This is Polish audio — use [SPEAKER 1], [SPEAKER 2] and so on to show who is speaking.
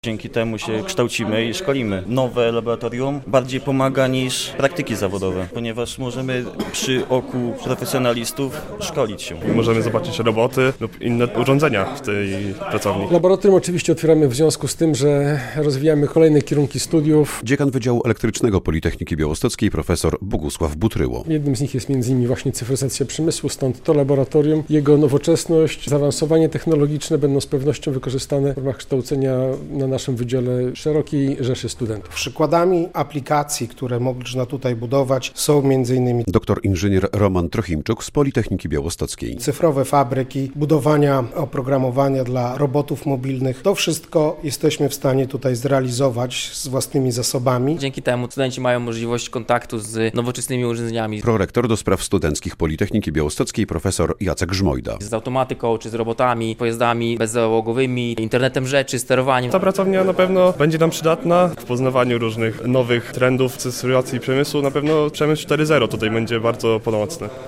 [SPEAKER 1] Dzięki temu się kształcimy i szkolimy. Nowe laboratorium bardziej pomaga niż praktyki zawodowe, ponieważ możemy przy oku profesjonalistów szkolić się.
[SPEAKER 2] Możemy zobaczyć roboty lub inne urządzenia w tej pracowni.
[SPEAKER 3] Laboratorium oczywiście otwieramy w związku z tym, że rozwijamy kolejne kierunki studiów.
[SPEAKER 4] Dziekan Wydziału Elektrycznego Politechniki Białostockiej profesor Bogusław Butryło.
[SPEAKER 3] Jednym z nich jest m.in. właśnie cyfryzacja przemysłu, stąd to laboratorium. Jego nowoczesność, zaawansowanie technologiczne będą z pewnością wykorzystane w ramach kształcenia na naszym wydziale szerokiej rzeszy studentów.
[SPEAKER 5] Przykładami aplikacji, które można tutaj budować, są m.in.
[SPEAKER 4] Doktor inżynier Roman Trochimczuk z Politechniki Białostockiej.
[SPEAKER 5] cyfrowe fabryki, budowania oprogramowania dla robotów mobilnych. To wszystko jesteśmy w stanie tutaj zrealizować z własnymi zasobami.
[SPEAKER 6] Dzięki temu studenci mają możliwość kontaktu z nowoczesnymi urządzeniami.
[SPEAKER 4] Prorektor do spraw studenckich Politechniki Białostockiej profesor Jacek Żmojda.
[SPEAKER 6] Z automatyką, czy z robotami, pojazdami bezzałogowymi, internetem rzeczy, sterowaniem.
[SPEAKER 2] Ta pracownia na pewno będzie nam przydatna w poznawaniu różnych nowych trendów cyfryzacji przemysłu. Na pewno przemysł 4.0 tutaj będzie bardzo pomocny.